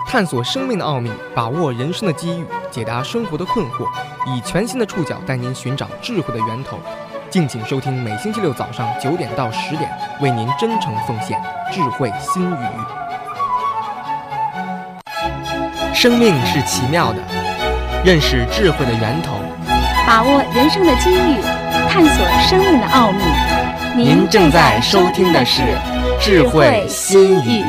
探索生命的奥秘，把握人生的机遇，解答生活的困惑，以全新的触角带您寻找智慧的源头。敬请收听每星期六早上9点到10点，为您真诚奉献智慧心语。生命是奇妙的，认识智慧的源头， 把握人生的机遇，探索生命的奥秘。 您正在收听的是智慧心语。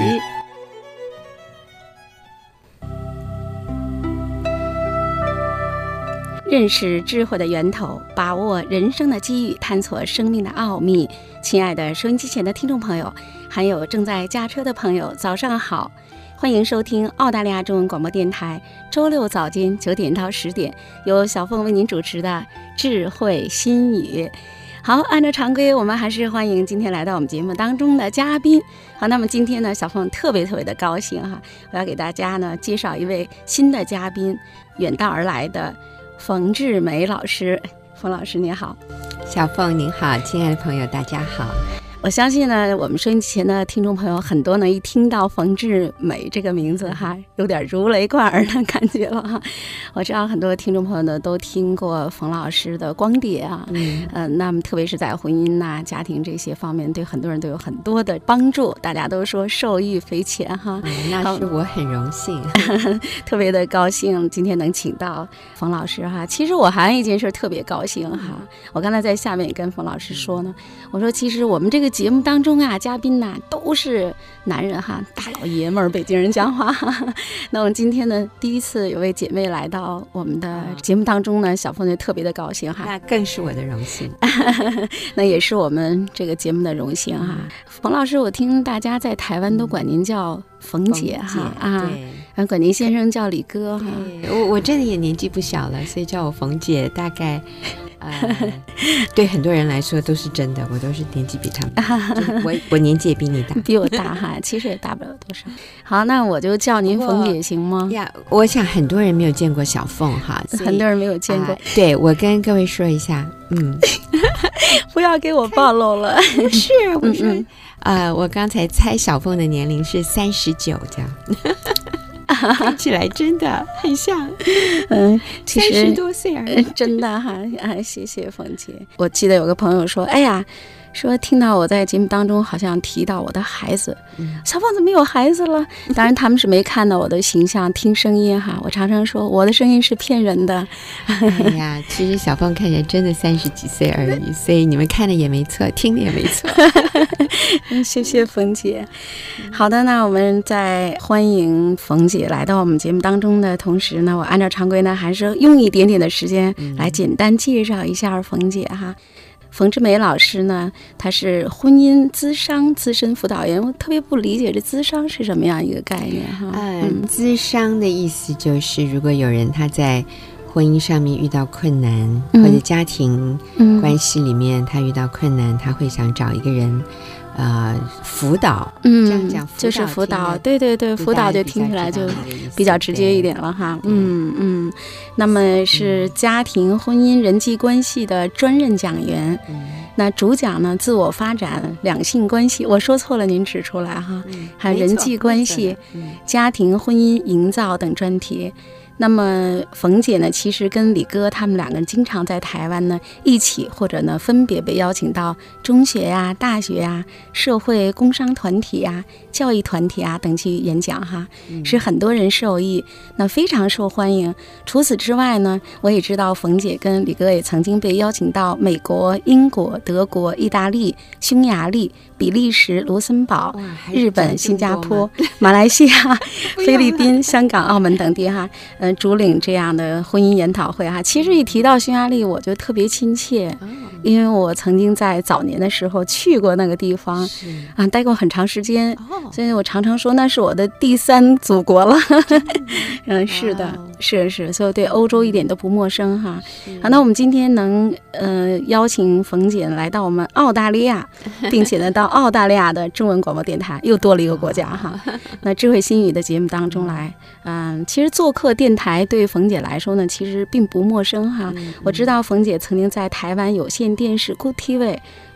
认识智慧的源头，把握人生的机遇，探索生命的奥秘。亲爱的收音机前的听众朋友，还有正在驾车的朋友，早上好，欢迎收听澳大利亚中文广播电台周六早间9点到10点，由小凤为您主持的智慧心语。好，按照常规，我们还是欢迎今天来到我们节目当中的嘉宾。好，那么今天呢，小凤特别的高兴哈，我要给大家呢介绍一位新的嘉宾，远道而来的冯志梅老师。冯老师你好。 小凤您好，亲爱的朋友大家好。 我相信呢，我们收音机前的听众朋友很多呢，一听到冯志梅这个名字哈，有点如雷贯耳的感觉了哈。我知道很多听众朋友呢都听过冯老师的光碟啊，那么特别是在婚姻呐、家庭这些方面，对很多人都有很多的帮助，大家都说受益匪浅哈。 那是我很荣幸， 特别的高兴今天能请到冯老师哈。其实我还有一件事特别高兴哈，我刚才在下面也跟冯老师说呢，我说其实我们这个节目当中啊，嘉宾呐都是男人哈，大老爷们儿，北京人讲话哈。那我们今天呢，第一次有位姐妹来到我们的节目当中呢，小凤就特别的高兴哈。 那更是我的荣幸， 那也是我们这个节目的荣幸哈。冯老师，我听大家在台湾都管您叫冯姐哈啊，然后管您先生叫李哥哈。 我真的也年纪不小了，所以叫我冯姐，大概。对很多人来说都是真的，我都是年纪比他们我年纪也比你大， 比我大哈，其实也大不了多少。好，那我就叫您冯姐行吗？ 呀，我想很多人没有见过小凤哈， 很多人没有见过。 对，我跟各位说一下， 不要给我暴露了。 是，我说，我刚才猜小凤的年龄是39这样。看起来真的很像其实 30多岁而已， 真的哈谢谢冯姐。我记得有个朋友说，哎呀，说听到我在节目当中好像提到我的孩子，小凤怎么有孩子了？当然他们是没看到我的形象，听声音哈。我常常说我的声音是骗人的。 哎呀，其实小凤看起来真的30几岁而已，所以你们看的也没错，听的也没错。 谢谢冯姐。好的，那我们在欢迎冯姐来到我们节目当中的同时呢，我按照常规呢，还是用一点点的时间来简单介绍一下冯姐哈。冯志梅老师呢，她是婚姻咨商资深辅导员。我特别不理解这咨商是什么样一个概念哈。 咨商的意思就是，如果有人他在婚姻上面遇到困难，或者家庭关系里面他遇到困难，他会想找一个人辅导，这样讲就是辅导，对对对，辅导就听起来就比较直接一点了哈。那么是家庭、婚姻、人际关系的专任讲员。那主讲呢，自我发展、两性关系，我说错了您指出来哈。还有人际关系、家庭、婚姻营造等专题。那么冯姐呢，其实跟李哥他们两个人经常在台湾呢一起，或者呢分别被邀请到中学呀、大学呀、社会工商团体呀、教育团体啊等去演讲哈，使很多人受益，那非常受欢迎。除此之外呢，我也知道冯姐跟李哥也曾经被邀请到美国、英国、德国、意大利、匈牙利、比利时、卢森堡、日本、新加坡、马来西亚、菲律宾、香港、澳门等地哈，主领这样的婚姻研讨会哈。其实一提到匈牙利，我就特别亲切，因为我曾经在早年的时候去过那个地方待过很长时间，所以我常常说那是我的第3祖国了。是的，是，所以对欧洲一点都不陌生哈。好，那我们今天能邀请冯姐来到我们澳大利亚，并且呢到澳大利亚的中文广播电台，又多了一个国家哈。那智慧心语的节目当中来，其实做客电台对冯姐来说呢，其实并不陌生哈。我知道冯姐曾经在台湾有线电视 Good TV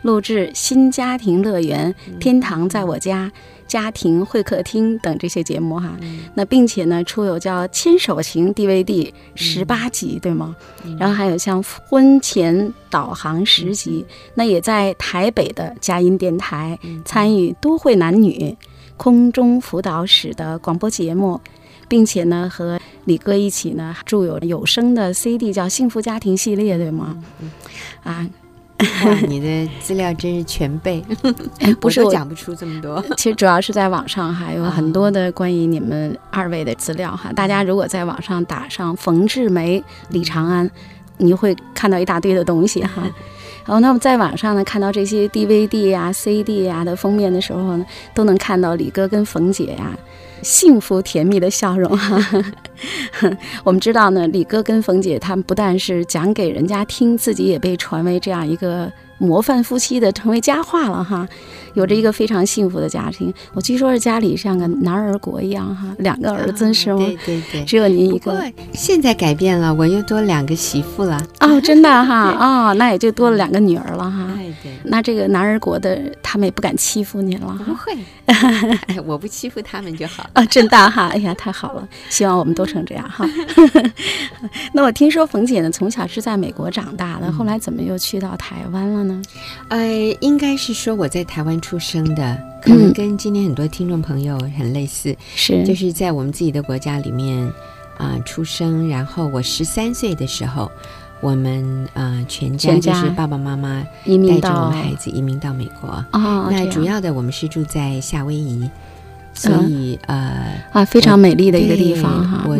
录制新家庭乐园、天堂在我家、家庭会客厅等这些节目哈。那并且呢出有叫牵手情 DVD 18集，对吗？然后还有像婚前导航10集，那也在台北的佳音电台参与都会男女空中辅导室的广播节目，并且呢和李哥一起呢著有声的 CD 叫幸福家庭系列，对吗？ 哇，你的资料真是全备不是我都讲不出这么多。 其实主要是在网上还有很多的关于你们2位的资料哈。大家如果在网上打上冯志梅、李长安，你会看到一大堆的东西哈。然后那么在网上呢看到这些 DVD 呀、CD 呀的封面的时候呢，都能看到李哥跟冯姐呀幸福甜蜜的笑容哈。我们知道呢，李哥跟冯姐他们不但是讲给人家听，自己也被传为这样一个模范夫妻的，成为佳话了哈。有着一个非常幸福的家庭，我据说是家里像个男儿国一样哈，2个儿子是吗？ 对对对， 只有您一个。 现在改变了，我又多2个媳妇了。 哦，真的哈，哦，那也就多了2个女儿了哈。 对， 那这个男儿国的他们也不敢欺负您了哈。 不会，我不欺负他们就好。 真的哈，哎呀，太好了，希望我们都成这样哈。那我听说冯姐呢从小是在美国长大的，后来怎么又去到台湾了呢？ 应该是说我在台湾出生的，可能跟今天很多听众朋友很类似， 是就是在我们自己的国家里面出生，然后我13岁的时候，我们全家就是爸爸妈妈带着我们孩子移民到美国。那主要的我们是住在夏威夷，所以非常美丽的一个地方哈。 我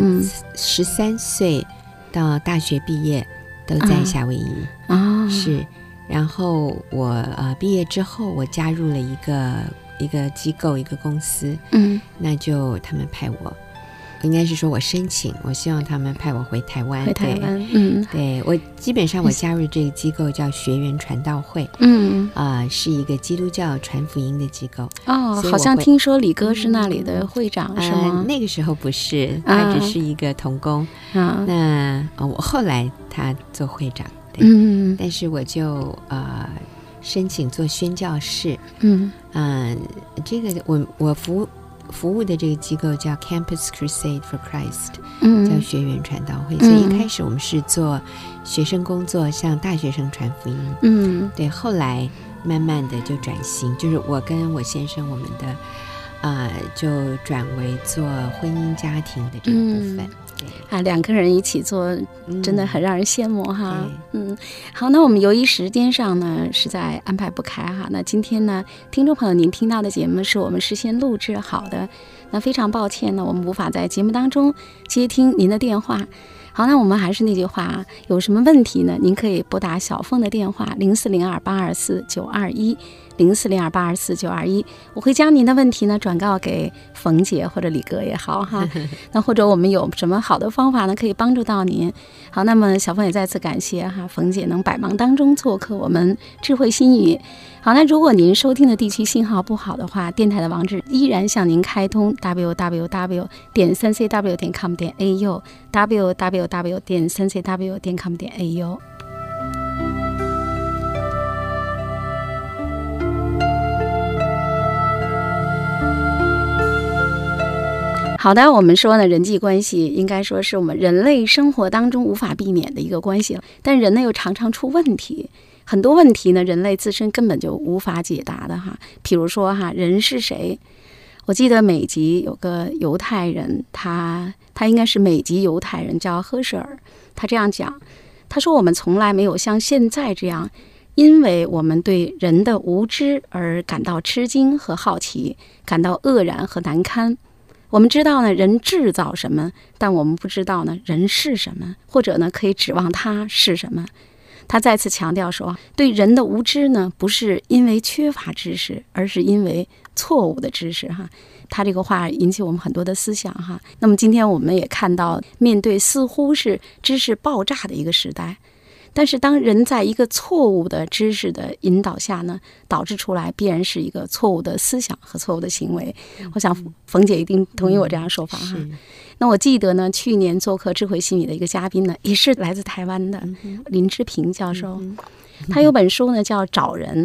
13岁到大学毕业都在夏威夷是。然后我毕业之后，我加入了一个机构，一个公司，那就他们派我，应该是说我申请，我希望他们派我回台湾。对，我基本上我加入这个机构叫学园传道会，是一个基督教传福音的机构。 好像听说李哥是那里的会长，是吗？ 那个时候不是，他只是一个同工。那我后来他做会长。但是我就申请做宣教士。这个我服务的这个机构叫 Campus Crusade for Christ，叫学园传道会。所以一开始我们是做学生工作，向大学生传福音。对，后来慢慢的就转型，就是我跟我先生我们的就转为做婚姻家庭的这个部分。 2个人一起做，真的很让人羡慕哈。好，那我们由于时间上呢实在安排不开哈，那今天呢听众朋友您听到的节目是我们事先录制好的，那非常抱歉呢我们无法在节目当中接听您的电话。好，那我们还是那句话，有什么问题呢？您可以拨打小凤的电话0402824921 0402824921，我会将您的问题呢转告给冯姐或者李哥也好哈。那或者我们有什么好的方法呢，可以帮助到您。好，那么小凤也再次感谢哈冯姐能百忙当中做客我们智慧心语。好，那如果您收听的地区信号不好的话，电台的网址依然向您开通 www.3cw.com.au www.3cw.com.au。好的，我们说呢，人际关系应该说是我们人类生活当中无法避免的一个关系，但人呢又常常出问题。很多问题呢，人类自身根本就无法解答的哈。比如说哈，人是谁？我记得美籍有个犹太人，他应该是美籍犹太人，叫赫舍尔。他这样讲，他说我们从来没有像现在这样，因为我们对人的无知而感到吃惊和好奇，感到愕然和难堪。我们知道呢，人制造什么，但我们不知道呢，人是什么，或者呢，可以指望他是什么。他再次强调说，对人的无知呢，不是因为缺乏知识，而是因为错误的知识哈。他这个话引起我们很多的思想哈。那么今天我们也看到，面对似乎是知识爆炸的一个时代，但是当人在一个错误的知识的引导下呢，导致出来必然是一个错误的思想和错误的行为。我想冯姐一定同意我这样说法哈。那我记得呢，去年做客智慧心理的一个嘉宾呢，也是来自台湾的林之平教授，他有本书呢叫《找人》，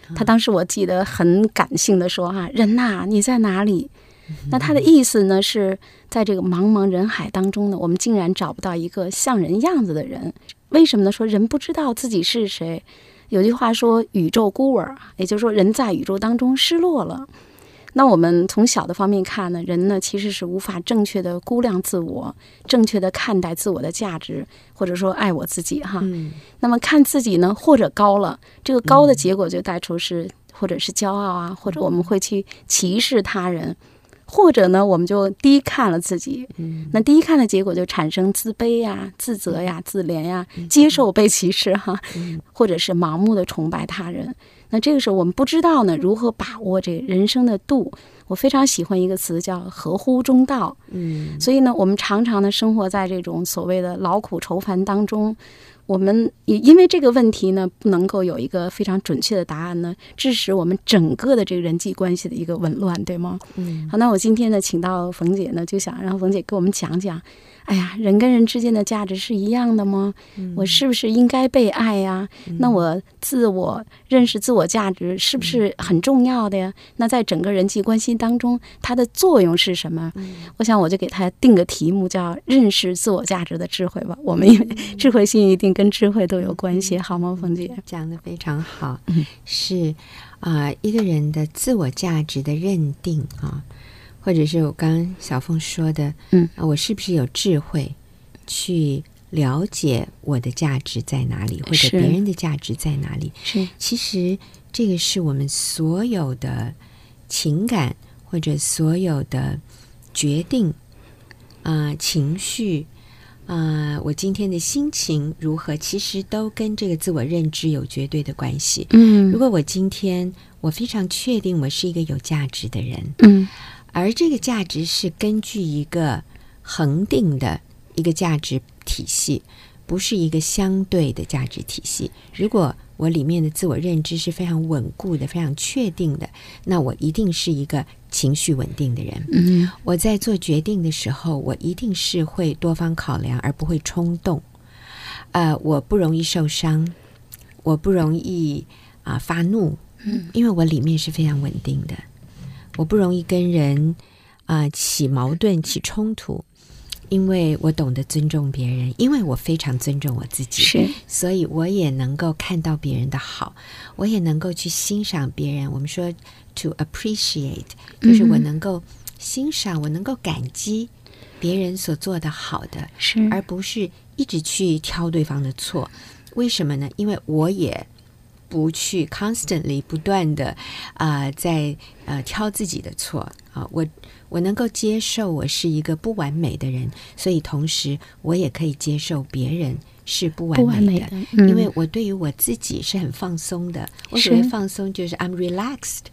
他当时我记得很感性的说人呐，你在哪里？那他的意思呢，是在这个茫茫人海当中呢，我们竟然找不到一个像人样子的人。为什么呢？说人不知道自己是谁。有句话说宇宙孤儿，也就是说人在宇宙当中失落了。那我们从小的方面看呢，人呢其实是无法正确的估量自我，正确的看待自我的价值，或者说爱我自己那么看自己呢，或者高了，这个高的结果就带出是或者是骄傲或者我们会去歧视他人，或者呢我们就低看了自己。那低看的结果就产生自卑自责自怜接受被歧视或者是盲目的崇拜他人。那这个时候我们不知道呢如何把握这人生的度。我非常喜欢一个词叫合乎中道。所以呢我们常常呢生活在这种所谓的劳苦愁烦当中，我们也因为这个问题呢不能够有一个非常准确的答案呢，致使我们整个的这个人际关系的一个紊乱，对吗？好，那我今天呢请到冯姐呢，就想让冯姐给我们讲讲，哎呀，人跟人之间的价值是一样的吗？我是不是应该被爱呀？那我自我认识自我价值是不是很重要的呀？那在整个人际关系当中它的作用是什么？我想我就给他定个题目叫认识自我价值的智慧吧。我们因为智慧性一定跟智慧都有关系，好吗，冯姐？ 讲得非常好。是一个人的自我价值的认定或者是我刚刚小凤说的我是不是有智慧去了解我的价值在哪里，或者别人的价值在哪里？ 是， 其实这个是我们所有的情感或者所有的决定情绪我今天的心情如何，其实都跟这个自我认知有绝对的关系。如果我今天我非常确定我是一个有价值的人，而这个价值是根据一个恒定的一个价值体系，不是一个相对的价值体系。如果我里面的自我认知是非常稳固的，非常确定的，那我一定是一个情绪稳定的人。我在做决定的时候，我一定是会多方考量，而不会冲动。我不容易受伤，我不容易发怒，因为我里面是非常稳定的。我不容易跟人起矛盾起冲突，因为我懂得尊重别人，因为我非常尊重我自己，所以我也能够看到别人的好，我也能够去欣赏别人。我们说 to appreciate 就是我能够欣赏，我能够感激别人所做的好的，而不是一直去挑对方的错。为什么呢？因为我也不去 constantly 不断的在挑自己的错我能够接受我是一个不完美的人，所以同时我也可以接受别人是不完美的，因为我对于我自己是很放松的。我所谓放松就是 I'm relaxed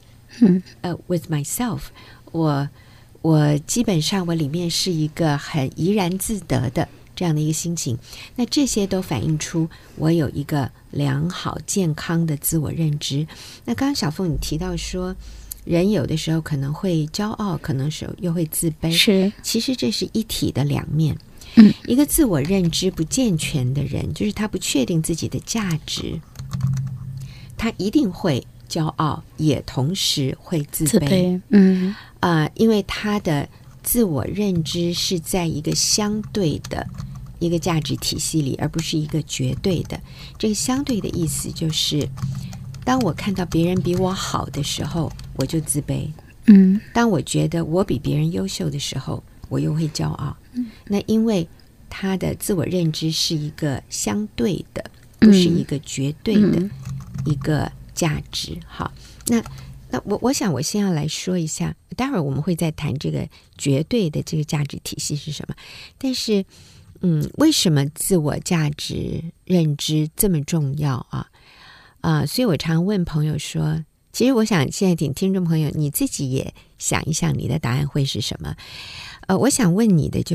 with myself。我基本上我里面是一个很怡然自得的这样的一个心情，那这些都反映出我有一个良好健康的自我认知。那刚刚小凤你提到说人有的时候可能会骄傲，可能是又会自卑，其实这是一体的两面。一个自我认知不健全的人，就是他不确定自己的价值，他一定会骄傲，也同时会自卑。因为他的自我认知是在一个相对的一个价值体系里，而不是一个绝对的。这个相对的意思就是当我看到别人比我好的时候，我就自卑。当我觉得我比别人优秀的时候，我又会骄傲。那因为他的自我认知是一个相对的，不是一个绝对的一个价值。好，那我想我先要来说一下，待会儿我们会再谈这个绝对的这个价值体系是什么。但是为什么自我价值认知这么重要所以我常问朋友说，其实我想现在听众朋友你自己也想一想你的答案会是什么。我想问你的就是，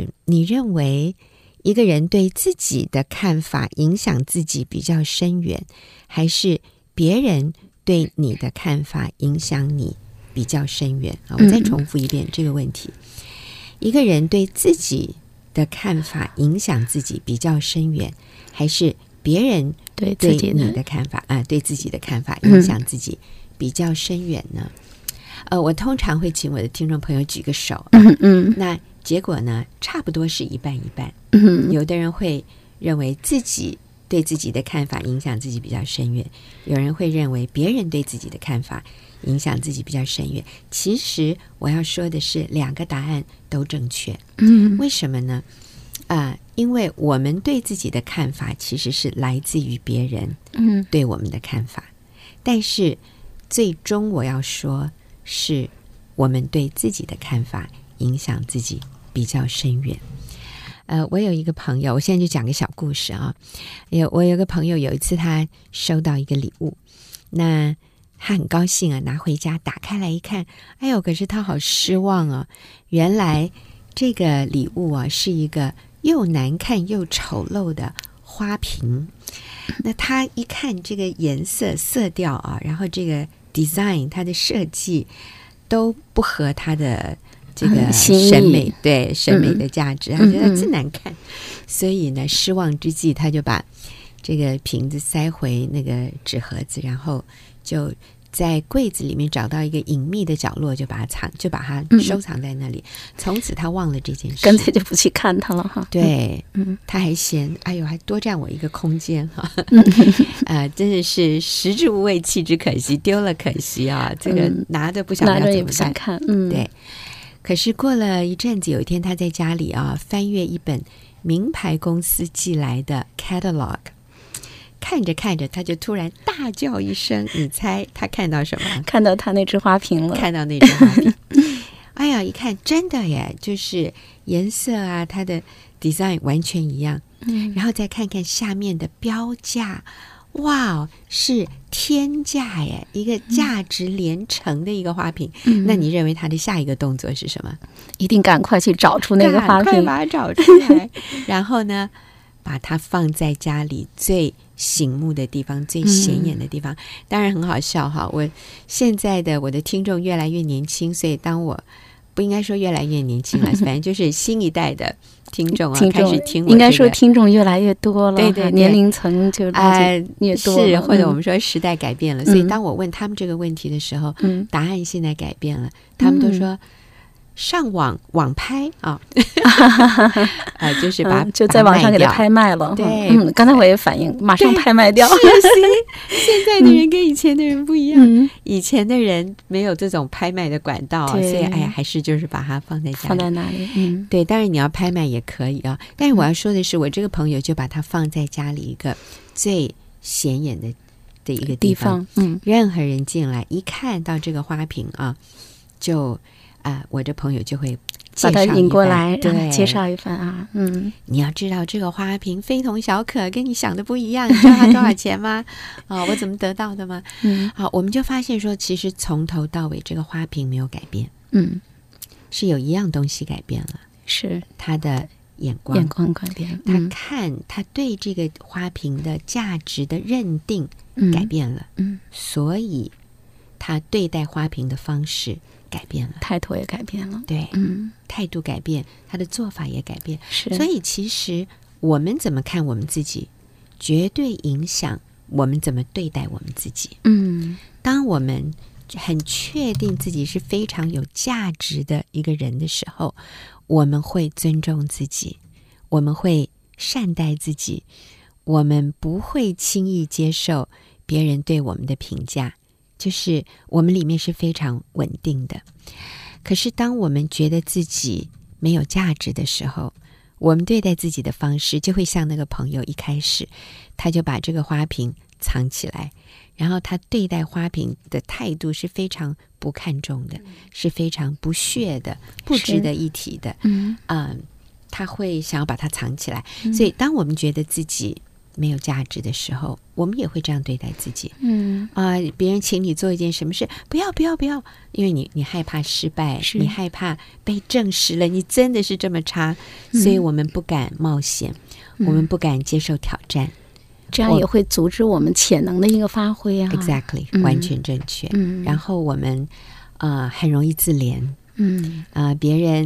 你认为一个人对自己的看法影响自己比较深远，还是别人对你的看法影响你比较深远？我再重复一遍这个问题。一个人对自己的看法影响自己比较深远，还是别人对你的看法对自己的看法影响自己比较深远呢？我通常会请我的听众朋友举个手，那结果呢，差不多是一半一半。有的人会认为自己对自己的看法影响自己比较深远，有人会认为别人对自己的看法影响自己比较深远。其实我要说的是，两个答案都正确。为什么呢？因为我们对自己的看法其实是来自于别人对我们的看法，但是最终我要说是我们对自己的看法影响自己比较深远。我有一个朋友，我现在就讲个小故事啊。我有个朋友，有一次他收到一个礼物，那他很高兴拿回家打开来一看，哎呦，可是他好失望啊！原来这个礼物是一个又难看又丑陋的花瓶。那他一看这个颜色色调然后这个 design 它的设计都不合他的这个审美，对审美的价值，他觉得真难看。所以呢，失望之际，他就把这个瓶子塞回那个纸盒子，然后就在柜子里面找到一个隐秘的角落，就把它收藏在那里。从此他忘了这件事， 干脆就不去看它了哈。 对，他还嫌哎呦，还多占我一个空间哈。真的是食之无味，弃之可惜，丢了可惜啊。这个拿着不晓得要怎么办， 看。 对。可是过了一阵子，有一天他在家里翻阅一本名牌公司寄来的 catalog。看着看着，他就突然大叫一声，你猜他看到什么？ 看到他那只花瓶了。 看到那只花瓶。哎呀，一看真的耶，就是颜色它的 design 完全一样。然后再看看下面的标价，哇，是天价耶，一个价值连城的一个花瓶。那你认为他的下一个动作是什么？ 一定赶快去找出那个花瓶， 赶快把它找出来。然后呢，把它放在家里最醒目的地方，最显眼的地方。当然很好笑哈，我现在的我的听众越来越年轻，所以当我不应该说越来越年轻了，反正就是新一代的听众开始听我， 应该说听众越来越多了， 对， 年龄层就越多是，或者我们说时代改变了，所以当我问他们这个问题的时候，答案现在改变了，他们都说上网拍就是就在网上给它拍卖了。 对， 刚才我也反应，马上拍卖掉。 现在的人跟以前的人不一样，以前的人没有这种拍卖的管道，所以还是就是把它放在家里， 放在哪里？ 对，当然你要拍卖也可以但是我要说的是，我这个朋友就把它放在家里一个最显眼的一个地方，任何人进来一看到这个花瓶就我这朋友就会把它引过来，对，介绍一番你要知道这个花瓶非同小可，跟你想的不一样，你知道它多少钱吗？我怎么得到的吗？我们就发现说，其实从头到尾这个花瓶没有改变，是有一样东西改变了， 是他的眼光改变， 他对这个花瓶的价值的认定改变了，所以他对待花瓶的方式改变了， 态度也改变了， 对，态度改变，他的做法也改变， 是。 所以其实我们怎么看我们自己，绝对影响我们怎么对待我们自己。当我们很确定自己是非常有价值的一个人的时候，我们会尊重自己，我们会善待自己，我们不会轻易接受别人对我们的评价，就是我们里面是非常稳定的。可是当我们觉得自己没有价值的时候，我们对待自己的方式就会像那个朋友一开始，他就把这个花瓶藏起来，然后他对待花瓶的态度是非常不看重的，是非常不屑的，不值得一提的。他会想要把它藏起来。所以当我们觉得自己没有价值的时候，我们也会这样对待自己。别人请你做一件什么事，不要，因为你害怕失败，你害怕被证实了你真的是这么差，所以我们不敢冒险，我们不敢接受挑战， 这样也会阻止我们潜能的一个发挥 Exactly， 完全正确。然后我们很容易自怜。别人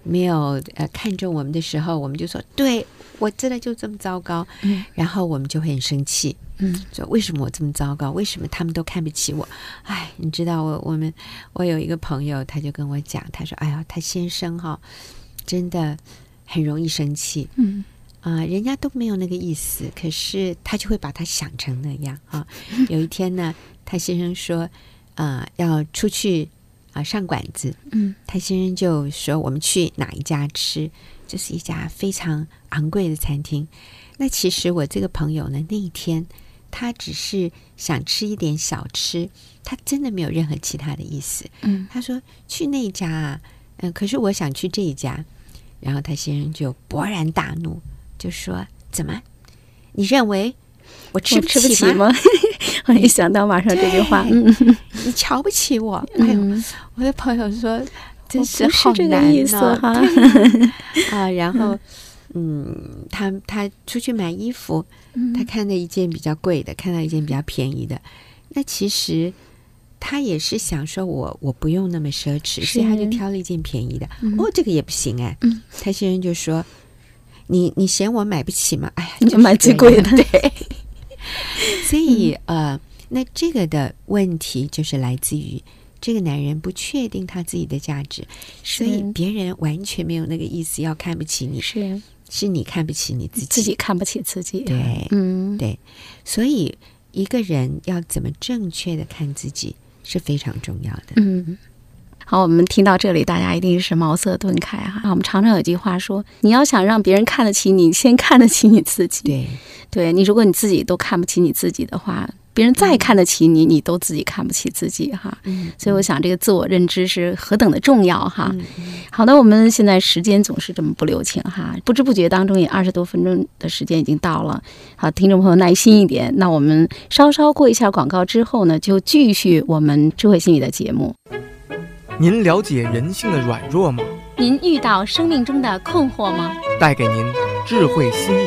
没有看中我们的时候，我们就说对，我真的就这么糟糕，然后我们就会很生气，说为什么我这么糟糕，为什么他们都看不起我？哎，你知道我有一个朋友，他就跟我讲，他说哎呀，他先生真的很容易生气，人家都没有那个意思，可是他就会把他想成那样啊。有一天呢，他先生说要出去上馆子，他先生就说我们去哪一家吃，就是一家非常昂贵的餐厅。那其实我这个朋友呢，那一天他只是想吃一点小吃，他真的没有任何其他的意思。他说去那一家可是我想去这一家。然后他先生就勃然大怒，就说怎么你认为我吃不起吗？ 我一想到马上这句话， 你瞧不起我。哎呦，我的朋友说真是好难这个意思然后他出去买衣服，他看到一件比较贵的，看到一件比较便宜的，那其实他也是想说我不用那么奢侈，所以他就挑了一件便宜的。这个也不行哎。他先生就说你嫌我买不起吗？哎呀， 你就买最贵的。 对。所以那这个的问题就是来自于这个男人不确定他自己的价值，所以别人完全没有那个意思要看不起你，是你看不起你自己看不起自己。 对，对。所以一个人要怎么正确的看自己是非常重要的。 好，我们听到这里，大家一定是茅塞顿开哈。我们常常有句话说，你要想让别人看得起你，先看得起你自己。对，你如果你自己都看不起你自己的话，别人再看得起你，你都自己看不起自己哈。所以我想这个自我认知是何等的重要哈。好的，我们现在时间总是这么不留情哈，不知不觉当中也20多分钟的时间已经到了。好，听众朋友耐心一点，那我们稍稍过一下广告之后呢，就继续我们智慧心理的节目。 您了解人性的软弱吗？ 您遇到生命中的困惑吗？ 带给您智慧心理，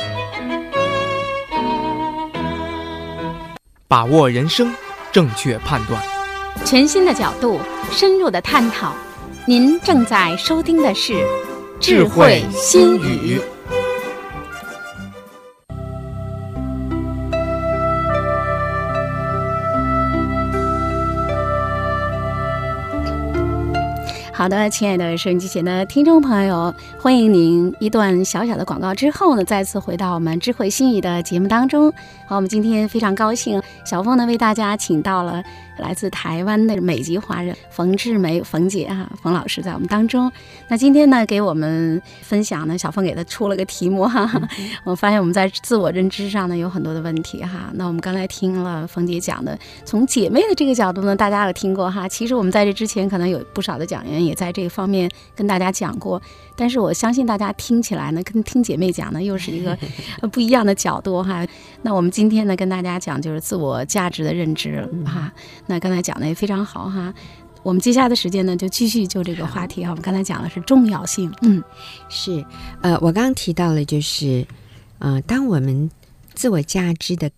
把握人生，正确判断， 全新的角度，深入的探讨。您正在收听的是智慧心语。 好的，亲爱的收音机前的听众朋友，欢迎您一段小小的广告之后呢，再次回到我们智慧心语的节目当中。好，我们今天非常高兴，小凤呢为大家请到了来自台湾的美籍华人冯志梅冯姐冯老师在我们当中。那今天呢给我们分享呢，小凤给他出了个题目我发现我们在自我认知上呢有很多的问题那我们刚才听了冯姐讲的，从姐妹的这个角度呢，大家有听过其实我们在这之前可能有不少的讲员也在这个方面跟大家讲过，但是我相信大家听起来呢跟听姐妹讲呢又是一个不一样的角度那我们今天呢跟大家讲就是自我价值的认知那刚才讲的也非常好我们接下来的时间呢就继续就这个话题我们刚才讲的是重要性是我刚刚提到了就是当我们自我价值的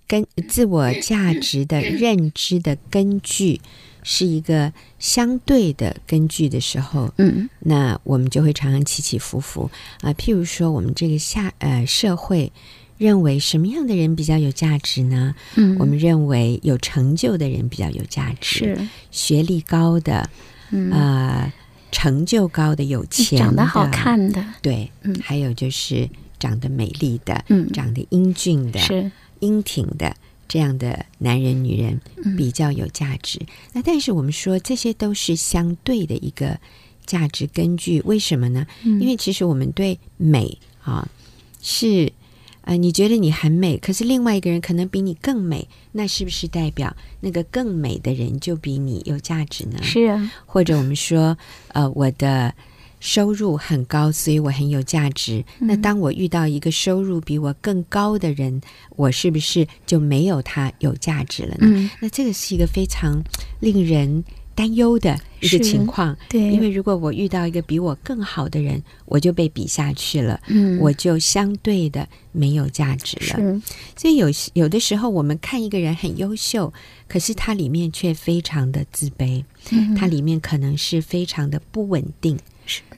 认知的根据是一个相对的根据的时候那我们就会常常起起伏伏譬如说我们这个社会认为什么样的人比较有价值呢？我们认为有成就的人比较有价值， 是学历高的成就高的有钱的长得好看的对还有就是长得美丽的长得英俊的是英挺的这样的男人女人比较有价值那但是我们说这些都是相对的一个价值根据为什么呢因为其实我们对美是你觉得你很美可是另外一个人可能比你更美那是不是代表那个更美的人就比你有价值呢是或者我们说我的收入很高所以我很有价值那当我遇到一个收入比我更高的人我是不是就没有他有价值了呢那这个是一个非常令人担忧的一个情况对因为如果我遇到一个比我更好的人我就被比下去了我就相对的没有价值了所以有的时候我们看一个人很优秀可是他里面却非常的自卑他里面可能是非常的不稳定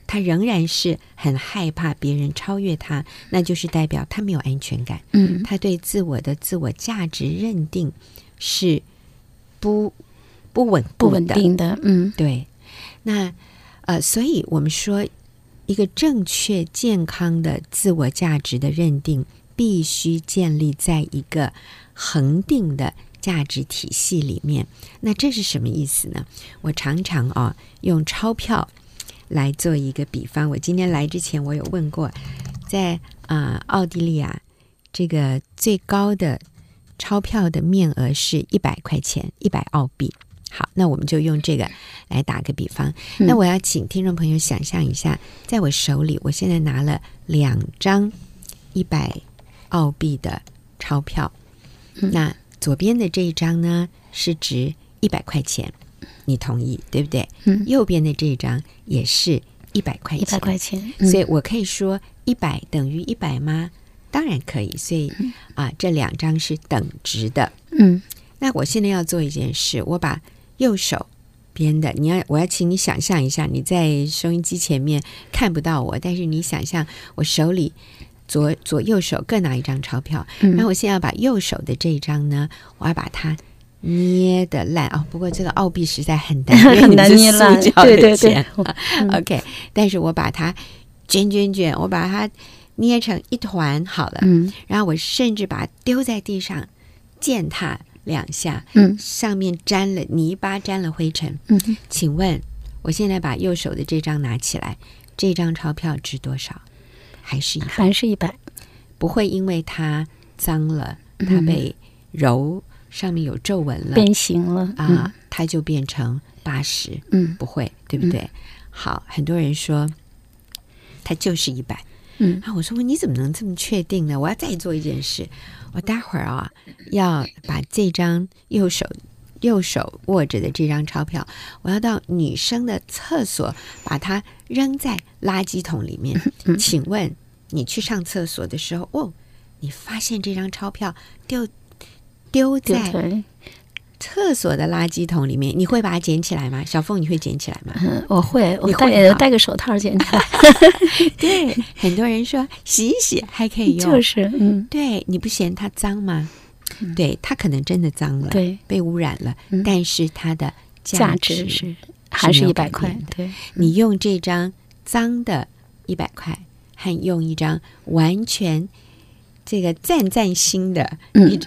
他仍然是很害怕别人超越他，那就是代表他没有安全感。他对自我的自我价值认定是不稳定的。 对。那所以我们说，一个正确健康的自我价值的认定，必须建立在一个恒定的价值体系里面。那这是什么意思呢？我常常用钞票来做一个比方。我今天来之前我有问过，在奥地利啊，这个最高的钞票的面额是100块钱，100澳币。好，那我们就用这个来打个比方。那我要请听众朋友想象一下，在我手里我现在拿了2张100澳币的钞票。那左边的这一张呢是值100块钱，你同意对不对？右边的这一张也是100块钱。100 块钱， 所以我可以说100等于100吗？当然可以。所以这2张是等值的。那我现在要做一件事，我把右手边的，我要请你想象一下，你在收音机前面看不到我，但是你想象我手里左右手各拿一张钞票，然后我现在要把右手的这一张呢，我要把它捏的烂不过这个澳币实在很难， 很难捏烂， 塑胶的钱。OK， 但是我把它卷，我把它捏成一团好了。然后我甚至把它丢在地上，践踏2下，上面沾了泥巴，沾了灰尘。请问我现在把右手的这张拿起来，这张钞票值多少？还是100，不会因为它脏了，它被揉，上面有皱纹了， 变形了它就变成80。不会，对不对？好，很多人说它就是100。我说你怎么能这么确定呢？我要再做一件事，我待会儿要把这张右手握着的这张钞票，我要到女生的厕所把它扔在垃圾桶里面。请问你去上厕所的时候，你发现这张钞票丢在厕所的垃圾桶里面，你会把它捡起来吗？小凤，你会捡起来吗？ 我会，我戴个手套捡起来。 对，很多人说洗一洗还可以用， 就是对，你不嫌它脏吗？对，它可能真的脏了， 对， 被污染了，但是它的价值是还是100块。对， 你用这张脏的100块，和用一张完全这个赞心的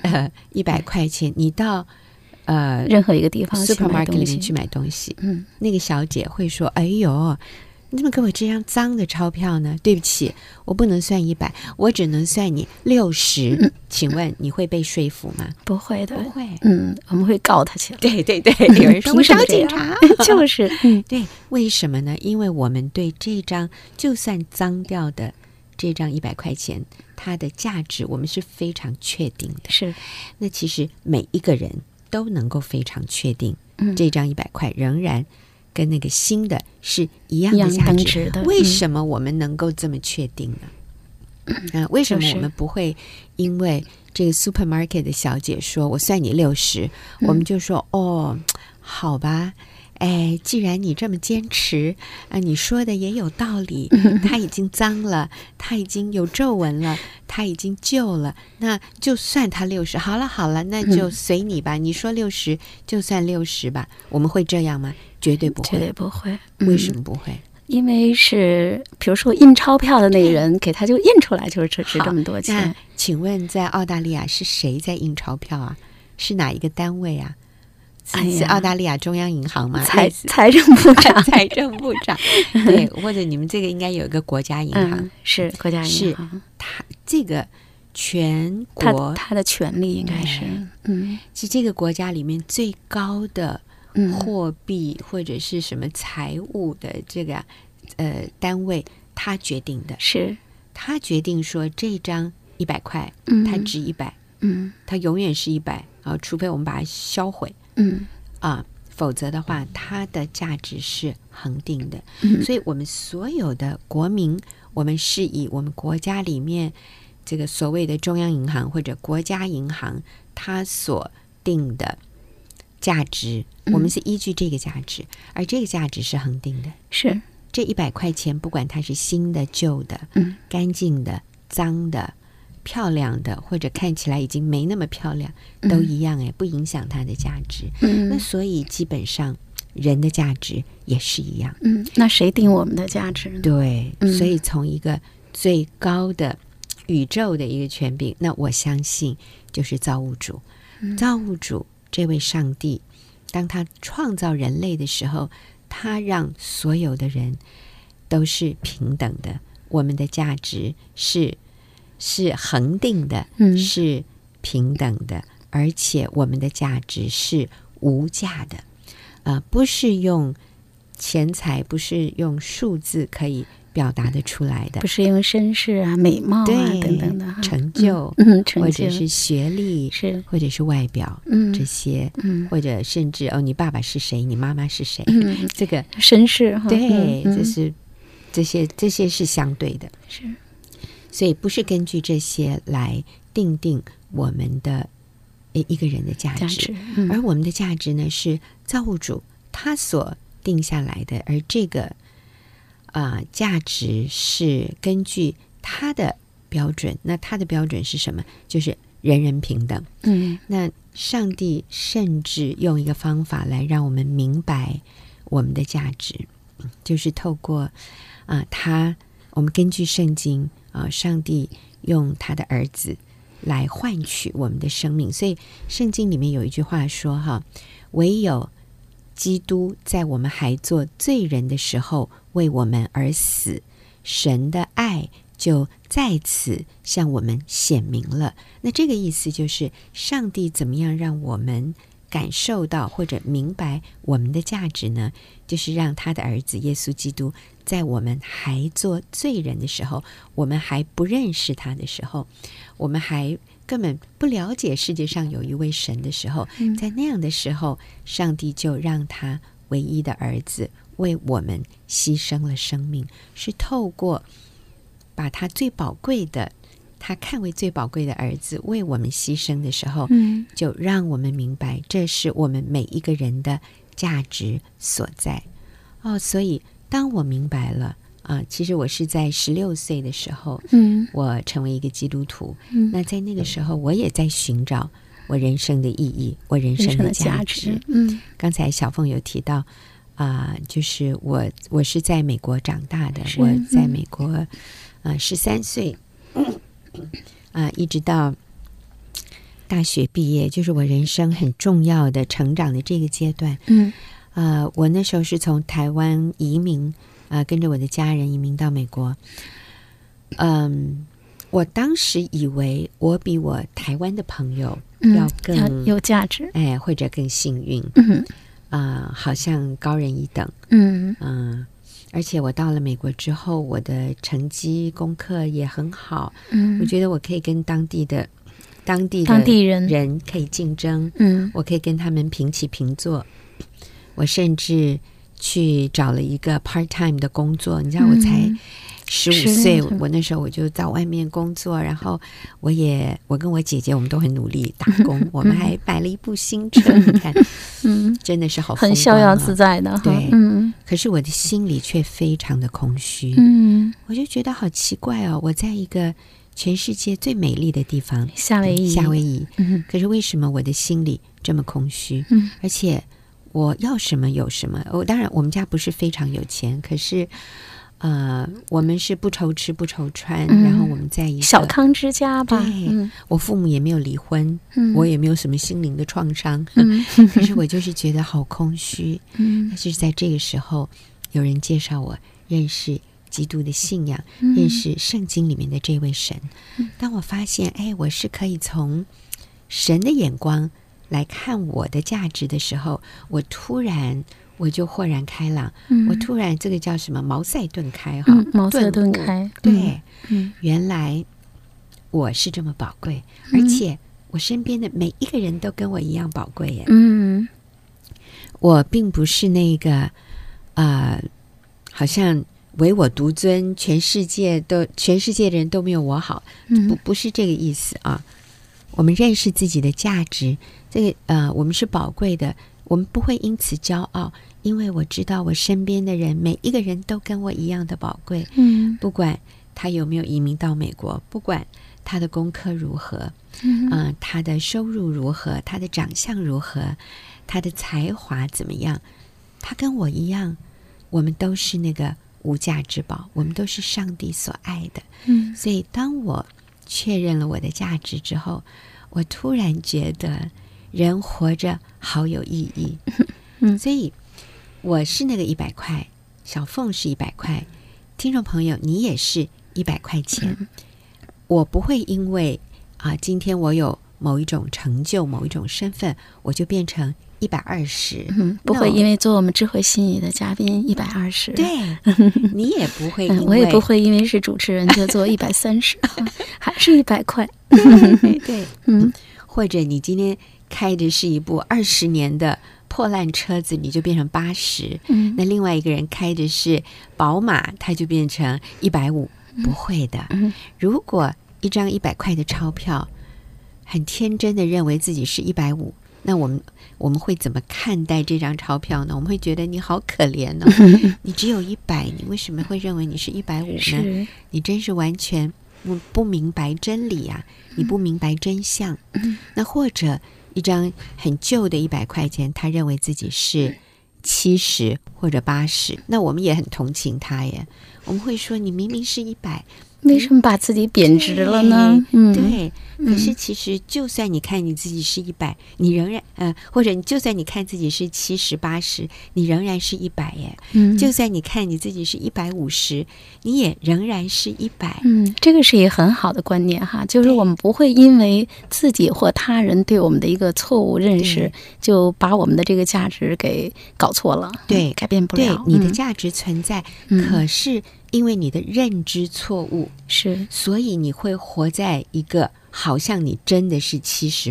100块钱，你到任何一个地方 supermarket 里面去买东西，那个小姐会说：“哎呦，你怎么给我这张脏的钞票呢？对不起，我不能算100，我只能算你60。请问你会被说服吗？ 不会的， 不会。 我们会告他去了。 对，有人说我找警察， 就是对，为什么呢？因为我们对这张就算脏掉的这张100块钱，它的价值我们是非常确定的。 是， 那其实每一个人都能够非常确定，这张100块仍然跟那个新的是一样的价值的。为什么我们能够这么确定呢？为什么我们不会因为这个 supermarket 的小姐说我算你60，我们就说好吧，既然你这么坚持你说的也有道理，它已经脏了，它已经有皱纹了，它已经旧了，那就算它60。好了，那就随你吧，你说60就算60吧。我们会这样吗？绝对不会， 绝对不会。 为什么不会？ 因为是比如说印钞票的那个人给他就印出来就是值这么多钱。 那请问在澳大利亚是谁在印钞票啊？是哪一个单位啊？是澳大利亚中央银行吗？ 财政部长财政部长对，或者你们这个应该有一个国家银行， 是国家银行， 是他这个全国他的权利应该是是这个国家里面最高的货币或者是什么财务的这个单位，他决定的， 是他决定说这张100块它值100，它永远是100除非我们把它销毁，否则的话它的价值是恒定的。所以我们所有的国民，我们是以我们国家里面这个所谓的中央银行或者国家银行它所定的价值，我们是依据这个价值，而这个价值是恒定的。 是这100块钱不管它是新的旧的干净的脏的漂亮的，或者看起来已经没那么漂亮，都一样不影响它的价值。那所以基本上人的价值也是一样。 那谁定我们的价值呢？ 对，所以从一个最高的宇宙的一个权柄，那我相信就是造物主。造物主这位上帝，当他创造人类的时候，他让所有的人都是平等的，我们的价值是恒定的，是平等的，而且我们的价值是无价的，不是用钱财，不是用数字可以表达得出来的， 不是用身世啊、美貌啊等等的成就， 成就或者是学历， 是或者是外表，这些，或者甚至你爸爸是谁，你妈妈是谁，这个身世， 对，这些是相对的， 是。 所以不是根据这些来定我们的一个人的价值，而我们的价值呢是造物主他所定下来的，而这个价值是根据他的标准。那他的标准是什么？就是人人平等。那上帝甚至用一个方法来让我们明白我们的价值，就是透过我们根据圣经上帝用他的儿子来换取我们的生命。所以圣经里面有一句话说唯有基督在我们还做罪人的时候为我们而死，神的爱就在此向我们显明了。那这个意思就是上帝怎么样让我们感受到或者明白我们的价值呢？就是让他的儿子耶稣基督在我们还做罪人的时候，我们还不认识他的时候，我们还根本不了解世界上有一位神的时候，在那样的时候，上帝就让他唯一的儿子为我们牺牲了生命，是透过把他最宝贵的，他看为最宝贵的儿子为我们牺牲的时候，就让我们明白这是我们每一个人的价值所在。所以当我明白了其实我是在16岁的时候，我成为一个基督徒，那在那个时候我也在寻找我人生的意义，我人生的价值。刚才小凤有提到就是我是在美国长大的，我在美国13岁一直到大学毕业，就是我人生很重要的成长的这个阶段。我那时候是从台湾移民跟着我的家人移民到美国。我当时以为我比我台湾的朋友要更有价值， 或者更幸运，好像高人一等。而且我到了美国之后，我的成绩功课也很好，我觉得我可以跟当地人可以竞争，我可以跟他们平起平坐。我甚至去找了一个 part time 的工作，你知道我才15岁，我那时候我就在外面工作，然后我跟我姐姐我们都很努力打工，我们还买了一部新车，你看，真的是好风光， 很逍遥自在的。 对，可是我的心里却非常的空虚。我就觉得好奇怪我在一个全世界最美丽的地方夏威夷，可是为什么我的心里这么空虚？而且我要什么有什么。当然我们家不是非常有钱，可是我们是不愁吃不愁穿，然后我们在一个小康之家吧。 对，我父母也没有离婚，我也没有什么心灵的创伤，可是我就是觉得好空虚。就是在这个时候有人介绍我认识基督的信仰，认识圣经里面的这位神。当我发现我是可以从神的眼光来看我的价值的时候，我就豁然开朗，我突然这个叫什么茅塞顿开茅塞顿开。 对，原来我是这么宝贵，而且我身边的每一个人都跟我一样宝贵耶。我并不是那个好像唯我独尊，全世界的人都没有我好，不是这个意思啊。我们认识自己的价值，这个我们是宝贵的， 我们不会因此骄傲，因为我知道我身边的人每一个人都跟我一样的宝贵。不管他有没有移民到美国，不管他的功课如何，他的收入如何，他的长相如何，他的才华怎么样，他跟我一样，我们都是那个无价之宝，我们都是上帝所爱的。所以当我确认了我的价值之后，我突然觉得人活着好有意义。所以我是那个100块，小凤是100块，听众朋友你也是100块钱。我不会因为今天我有某一种成就，某一种身份，我就变成120。 不会因为做我们智慧心语的嘉宾120。 对，你也不会因为我也不会因为是主持人就做130。还是100块。 对，或者你今天开的是一部20年的破烂车子，你就变成80。那另外一个人开的是宝马，他就变成150。不会的。如果一张100块的钞票很天真的认为自己是150，那我们会怎么看待这张钞票呢？我们会觉得你好可怜哦，你只有100，你为什么会认为你是150呢？你真是完全不明白真理啊，你不明白真相。那或者一张很旧的100块钱，他认为自己是70或者80，那我们也很同情他耶。我们会说你明明是100， 为什么把自己贬值了呢？ 对，可是其实就算你看你自己是100，你仍然或者就算你看自己是70、80，你仍然是100耶。就算你看你自己是150，你也仍然是100。 这个是一个很好的观念哈，就是我们不会因为自己或他人对我们的一个错误认识，就把我们的这个价值给搞错了。对，改变不了。 对，你的价值存在，可是因为你的认知错误，所以你会活在一个好像你真的是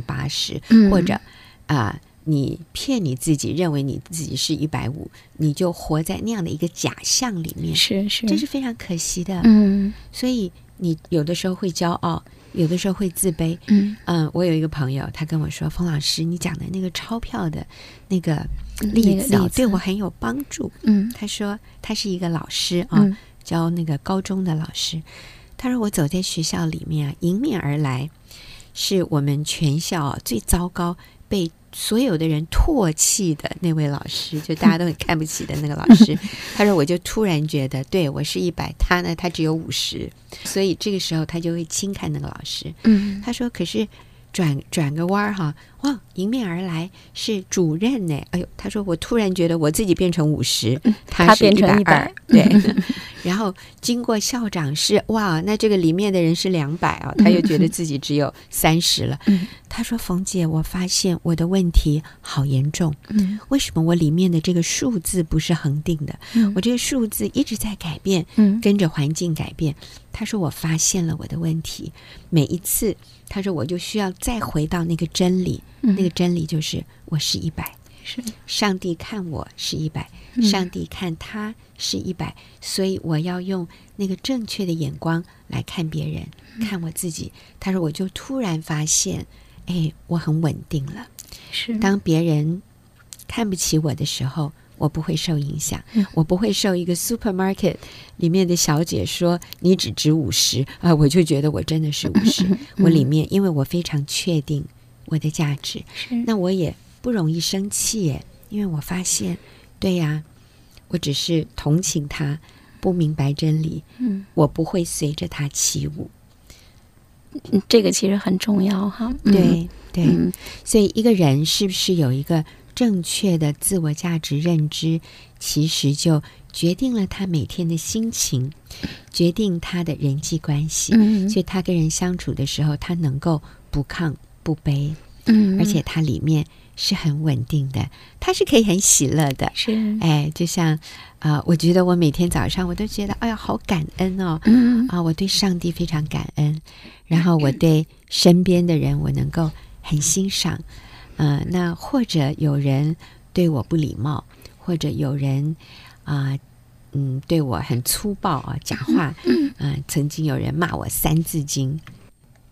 70、80，或者你骗你自己，认为你自己是150，你就活在那样的一个假象里面。这是非常可惜的。所以你有的时候会骄傲，有的时候会自卑。我有一个朋友，他跟我说：“冯老师，你讲的那个钞票的那个例子对我很有帮助。”他说他是一个老师教那个高中的老师。他说我走在学校里面迎面而来是我们全校最糟糕，被所有的人唾弃的那位老师，就大家都很看不起的那个老师。他说我就突然觉得，对，我是100，他呢他只有50，所以这个时候他就会轻看那个老师。他说可是转个弯哈，哇，迎面而来是主任呢。哎呦，他说我突然觉得我自己变成50，他是变成120。 对，然后经过校长是哇，那这个里面的人是200他又觉得自己只有30了。他说冯姐，我发现我的问题好严重。为什么我里面的这个数字不是恒定的？我这个数字一直在改变，跟着环境改变。他说我发现了我的问题，每一次他说我就需要再回到那个真理，那个真理就是我是100，上帝看我是100，上帝看他是100，所以我要用那个正确的眼光来看别人，看我自己。他说我就突然发现，我很稳定了。当别人看不起我的时候，我不会受影响，我不会受一个 supermarket 里面的小姐说你只值50我就觉得我真的是50。我里面因为我非常确定我的价值，那我也不容易生气耶，因为我发现对呀，我只是同情他，不明白真理，我不会随着他起舞。 这个其实很重要哈。 对，所以一个人是不是有一个正确的自我价值认知，其实就决定了他每天的心情，决定他的人际关系。所以他跟人相处的时候，他能够不亢不卑，而且他里面是很稳定的，他是可以很喜乐的。就像我觉得我每天早上我都觉得哎呀好感恩哦。我对上帝非常感恩，然后我对身边的人我能够很欣赏。那或者有人对我不礼貌，或者有人对我很粗暴讲话，曾经有人骂我3字经。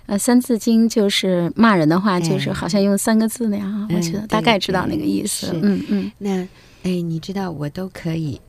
三字经就是骂人的话，就是好像用3个字那样，我觉得大概知道那个意思。 那你知道我都可以，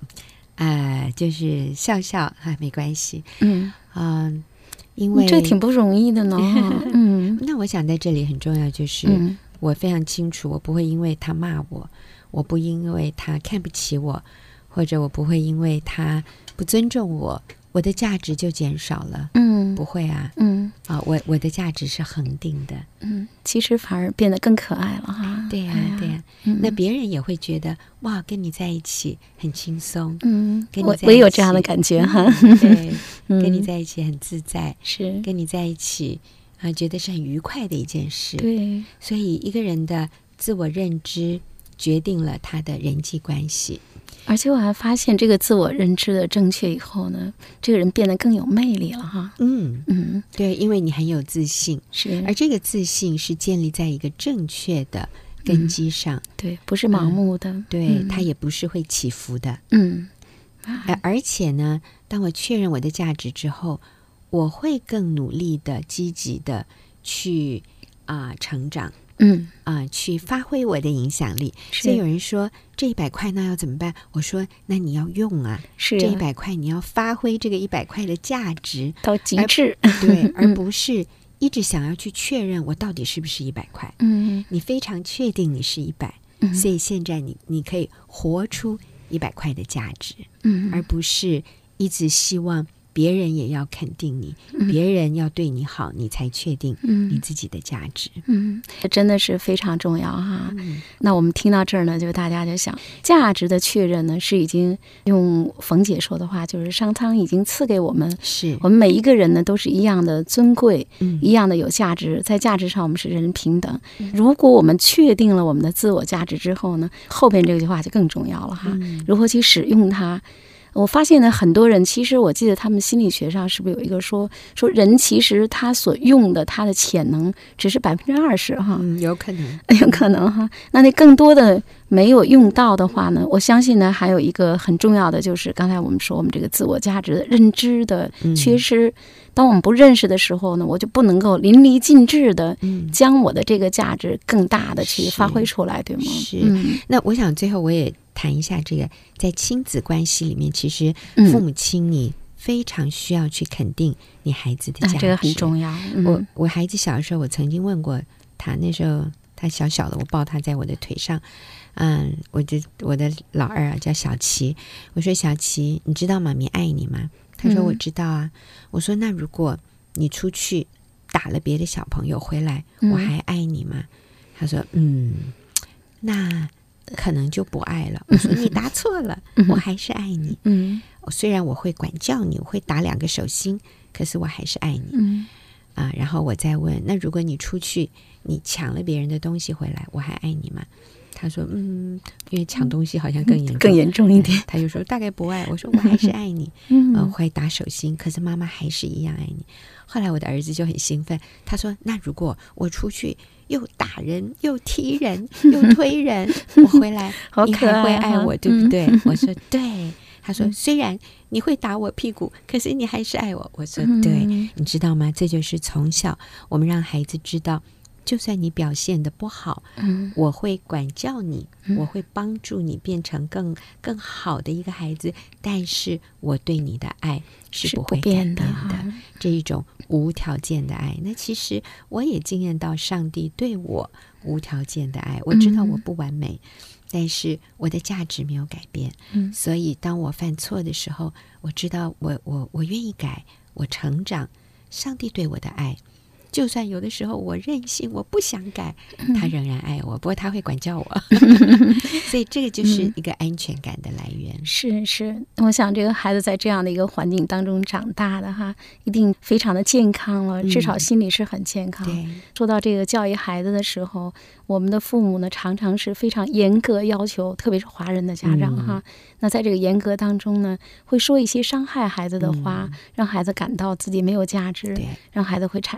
就是笑笑没关系。因为这挺不容易的呢。 那我想在这里很重要就是，我非常清楚，我不会因为他骂我，我不因为他看不起我，或者我不会因为他不尊重我的价值就减少了。不会啊。我的价值是恒定的。 其实反而变得更可爱了哈。 对呀，对呀。那别人也会觉得哇，跟你在一起很轻松。 我也有这样的感觉哈。 对，跟你在一起很自在， 是跟你在一起觉得是很愉快的一件事。 对， 所以一个人的自我认知决定了他的人际关系。 而且我还发现，这个自我认知的正确以后呢，这个人变得更有魅力了哈。 对，因为你很有自信， 是， 而这个自信是建立在一个正确的根基上。 对，不是盲目的。 对，它也不是会起伏的。而且呢，当我确认我的价值之后，我会更努力的、积极的去成长。去发挥我的影响力。所以有人说这100块那要怎么办？我说那你要用啊， 是这100块你要发挥这个100块的价值到极致。 对，而不是一直想要去确认我到底是不是100块。你非常确定你是100，所以现在你可以活出100块的价值，而不是一直希望别人也要肯定你，别人要对你好，你才确定你自己的价值。 真的是非常重要哈。那我们听到这儿呢，就大家就想，价值的确认呢，是已经用冯姐说的话，就是上苍已经赐给我们， 是我们每一个人呢都是一样的尊贵，一样的有价值，在价值上我们是人人平等。如果我们确定了我们的自我价值之后呢，后边这句话就更重要了哈。如何去使用它？我发现呢，很多人其实我记得他们心理学上是不是有一个说人其实他所用的他的潜能只是20%哈。 有可能哈。那更多的没有用到的话呢，我相信呢还有一个很重要的就是刚才我们说我们这个自我价值的认知的缺失。当我们不认识的时候呢，我就不能够淋漓尽致的将我的这个价值更大的去发挥出来，对吗？ 是。那我想最后我也谈一下这个，在亲子关系里面，其实父母亲你非常需要去肯定你孩子的价值。 这个很重要。 我孩子小的时候，我曾经问过他，那时候他小小的，我抱他在我的腿上。我的老二叫小琪，我说小琪，你知道妈咪爱你吗？他说我知道啊。我说那如果你出去打了别的小朋友回来，我还爱你吗？他说那可能就不爱了。我说你答错了，我还是爱你。虽然我会管教你，我会打2个手心，可是我还是爱你。然后我再问，那如果你出去你抢了别人的东西回来，我还爱你吗？他说因为抢东西好像更严重一点。 他就说大概不爱。我说我还是爱你。会打手心，可是妈妈还是一样爱你。后来我的儿子就很兴奋，他说那如果我出去又打人又踢人又推人，我回来你还会爱我，对不对？我说对。他说虽然你会打我屁股，可是你还是爱我。我说对。你知道吗？这就是从小我们让孩子知道，就算你表现得不好，我会管教你，我会帮助你变成更好的一个孩子，但是我对你的爱是不会改变的。这一种无条件的爱，那其实我也经验到上帝对我无条件的爱。我知道我不完美，但是我的价值没有改变。所以当我犯错的时候，我知道我愿意改，我成长。上帝对我的爱，就算有的时候我任性，我不想改，他仍然爱我，不过他会管教我。所以这个就是一个安全感的来源。 是，我想这个孩子在这样的一个环境当中长大的哈，一定非常的健康了，至少心里是很健康。说到这个教育孩子的时候，我们的父母呢常常是非常严格要求，特别是华人的家长哈。那在这个严格当中呢，会说一些伤害孩子的话，让孩子感到自己没有价值，让孩子会产生自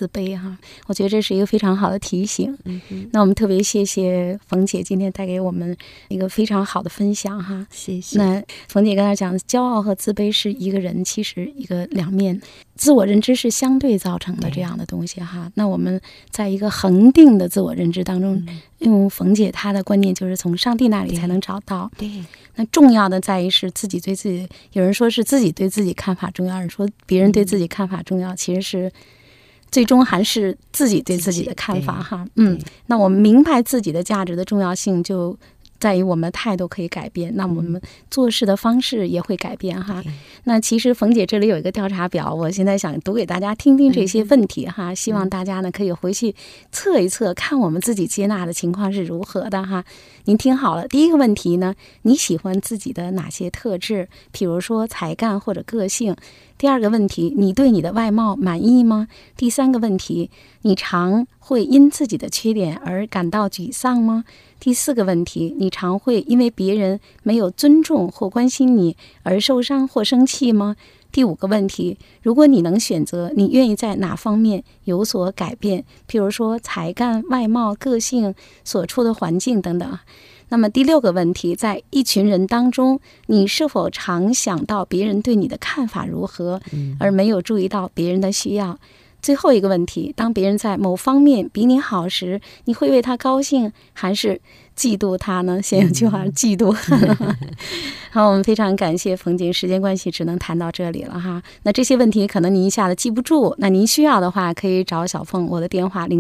卑哈。我觉得这是一个非常好的提醒。那我们特别谢谢冯姐今天带给我们一个非常好的分享哈。 谢谢。 那冯姐刚才讲，骄傲和自卑是一个人其实一个两面，自我认知是相对造成的这样的东西哈。那我们在一个恒定的自我认知当中，用冯姐她的观念就是从上帝那里才能找到。 对， 那重要的在于是自己对自己，有人说是自己对自己看法重要，有人说别人对自己看法重要，其实是最终还是自己对自己的看法哈。那我们明白自己的价值的重要性，就在于我们的态度可以改变，那我们做事的方式也会改变哈。那其实冯姐这里有一个调查表，我现在想读给大家听听这些问题哈，希望大家呢可以回去测一测，看我们自己接纳的情况是如何的哈。您听好了，第一个问题呢，你喜欢自己的哪些特质，比如说才干或者个性？第二个问题，你对你的外貌满意吗？第三个问题，你常会因自己的缺点而感到沮丧吗？第四个问题，你常会因为别人没有尊重或关心你而受伤或生气吗？第五个问题，如果你能选择，你愿意在哪方面有所改变？譬如说才干、外貌、个性、所处的环境等等。那么第六个问题，在一群人当中，你是否常想到别人对你的看法如何，而没有注意到别人的需要？最后一个问题，当别人在某方面比你好时，你会为他高兴还是嫉妒他呢？先有句话，嫉妒。好，我们非常感谢冯姐，时间关系只能谈到这里了哈。那这些问题可能您一下子记不住，那您需要的话可以找小凤，我的电话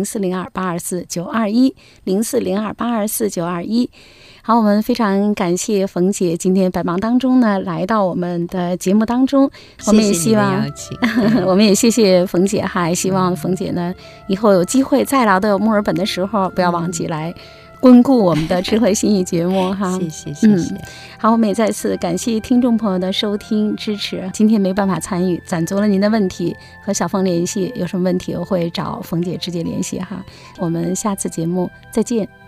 0402-824-921，0402-824-921。好，我们非常感谢冯姐今天百忙当中呢来到我们的节目当中，我们也希望我们也谢谢冯姐哈，也希望冯姐呢以后有机会再来到墨尔本的时候，不要忘记来巩固我们的智慧心语节目哈。 谢谢谢谢。 好，我们也再次感谢听众朋友的收听支持。今天没办法参与，攒足了您的问题，和小凤联系，有什么问题我会找冯姐直接联系哈。我们下次节目再见。